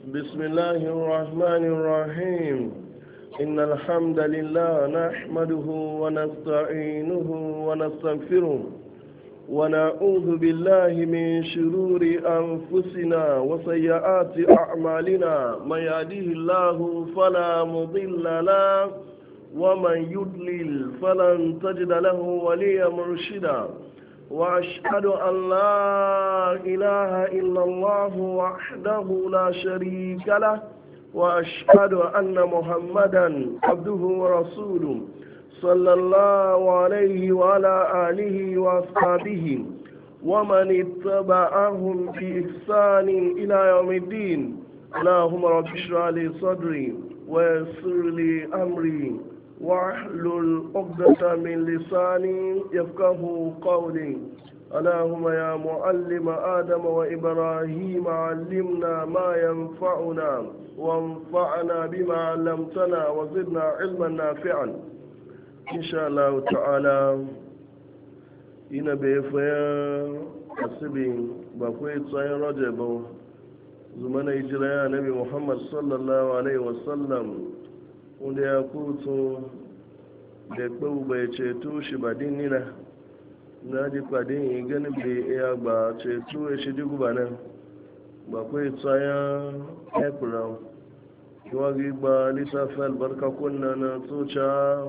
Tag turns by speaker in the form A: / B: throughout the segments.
A: بسم الله الرحمن الرحيم إن الحمد لله نحمده ونستعينه ونستغفره ونعوذ بالله من شرور أنفسنا وسيئات أعمالنا من يهده الله فلا مضل له ومن يضلل فلن تجد له وليا مرشدا وأشهد أن لا إله إلا الله وحده لا شريك له وأشهد أن محمدا عبده ورسوله صلى الله عليه وعلى آله وأصحابه ومن اتبعهم بإحسان إلى يوم الدين. اللهم رب اشرح لي صدري ويسر لي أمري واحلل عقدة من لساني يفقه قولي. اللهم يا معلم آدم وإبراهيم علمنا ما ينفعنا وانفعنا بما علمتنا وزدنا علما نافعا إن شاء الله تعالى. ina bai faya asibin bakwai tsayin rajaba zumana hijira ya nabi muhammad sallallahu alaihi wasallam wanda ya kutu da kpau bai ceto shi ba din nina na ji kwadin yi gani bai iya ba ceto ya shi digu ba nan bakwai tsayin april kiwa gba littafin albarka kunna na tsoca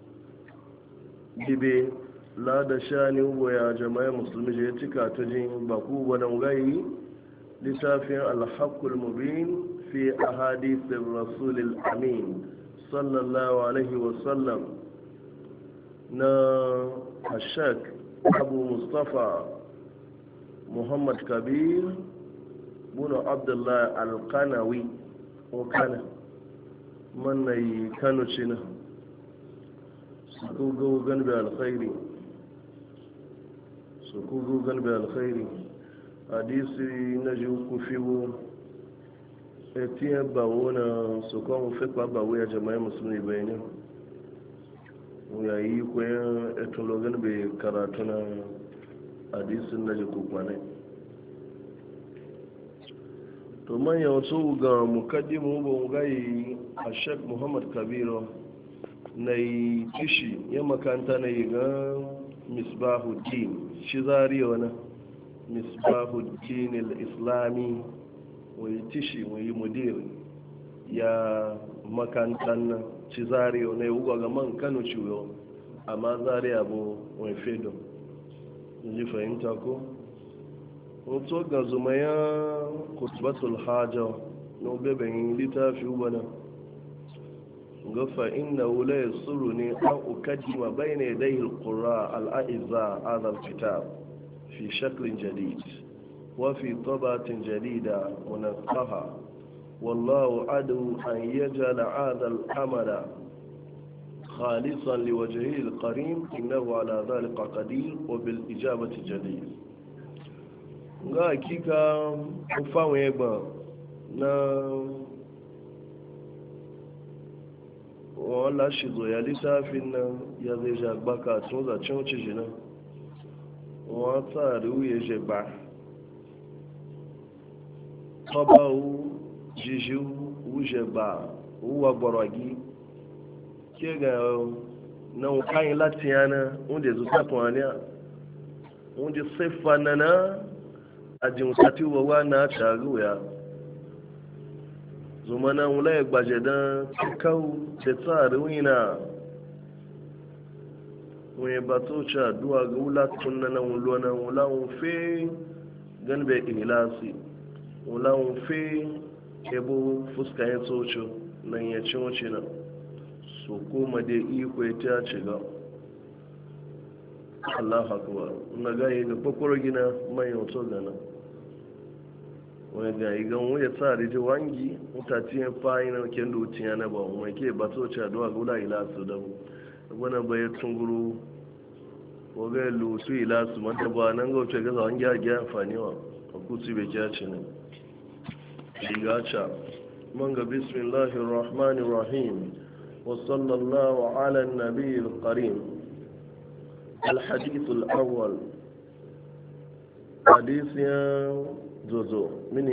A: bibe la da sha ni ugo ya jama'a musulmi je cika ta jin baku wadan gayi littafin alhaqul mubin fi ahadithir rasulil amin sallallahu alaihi wasallam na hashak abu mustafa muhammad kabir bunu abdullahi alkanawi ko kana manna kano cina su gogan da alkhairi su gogan da alkhairi hadisi na ji ku fiwo etiye bawo na su kan fikwa bawo ya jama'a musulmi bayanin yayi koyan etologan bai karatu na hadisin na ji ku kwanai to manya wasu ga mukaddimu ba gayi a shek muhammad kabiru na yi kishi ya makanta na yi ga misbahuddin shi zariya wani misbahuddin al-islami wai tishi wai mudir ya makantan na ci zariya na yi ga man kano ciwo amma zariya bu wai fedo ji fahimta ko wato ga zumaya kutubatul hajja na obeben littafi ubana gafa inna wula ya tsuru ne an ukaddima bai ne dai hilkura al'a'iza azal kitab fi shaklin jadid wa fi tabatin jadida munakaha wallahu adu an yajala adal amala khalisan liwajhihi alkarim innahu ala dhalika qadir wa bil ijabati jadid ga hakika kufawo yegba na wala shi zo ya littafin nan ya zai ja baka tun zacen wuce shi nan wata riwu ya je ba tọbawu jiji wuje ba wuwa gbaragi ke ga nan kayan latiyana wunde zuta tuwaniya wunde siffa na a jinsati wawa na taru ya zumana wula ya gbaje don cikau da tsari wina wani bato ci addu'a ga wula tunna na wulo na wula wufe gan bai ilasi wula wufe ebo fuska ya tsoci nan ya ci wuce na so koma da iko ya ta ci ga Allah akbar na gaya ga kwakwaro gina mai yato gana wani ga igan wuya tsari ji wangi mutatiyan fayi na kyan dotin yana ba mai ke ba so cewa duwa gula ila su da wani bai tunguru ko ga lutu ila su mata ba nan ga wuce gaza wangi a gya amfani wa a kutu bai kya ce ne shiga ca man ga bismillahir rahmanir rahim wa sallallahu ala nabiyil karim الحديث الأول حديث زوزو من